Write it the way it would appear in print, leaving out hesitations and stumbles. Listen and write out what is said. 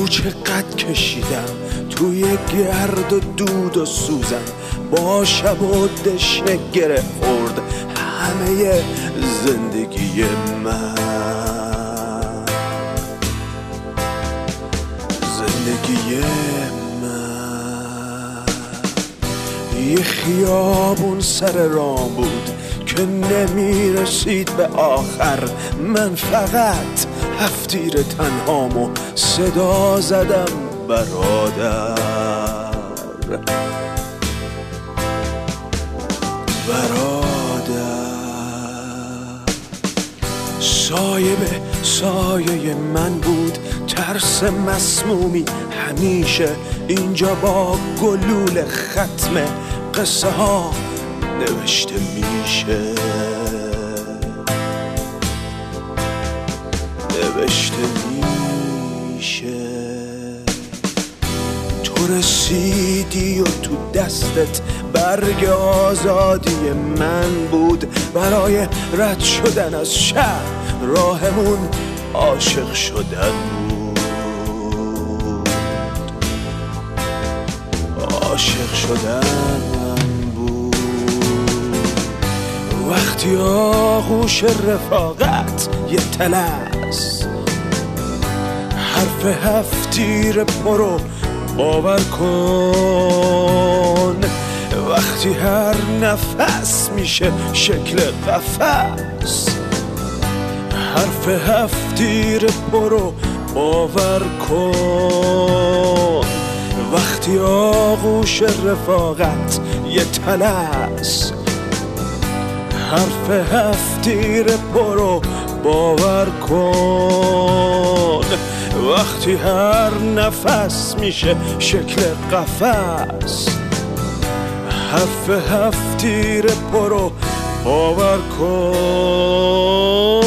چقدر کشیدم توی گرد و دود و سوزن، با شب و دشنه گره خورد همه زندگی من. زندگی من یه خیابون سر راه بود که نمی رسید به آخر. من فقط هفتیر تنهامو صدا زدم برادر. سایه به سایه من بود، ترس مسمومی همیشه اینجا با گلول ختم قصه ها نوشته میشه. تو رسیدی و تو دستت برگ آزادی من بود. برای رد شدن از شهر راهمون عاشق شدن بود. عاشق شدن بود. وقتی آغوش رفاقت یه تلس، حرف هفتیر پرو باور کن. وقتی هر نفس میشه شکل قفس، حرف هفتیر پرو باور کن. وقتی آغوش رفاقت یه تلس، حرف هفتیر پرو باور کن. وقتی هر نفس میشه شکل قفس، حرف هفتیر پرو باور کن.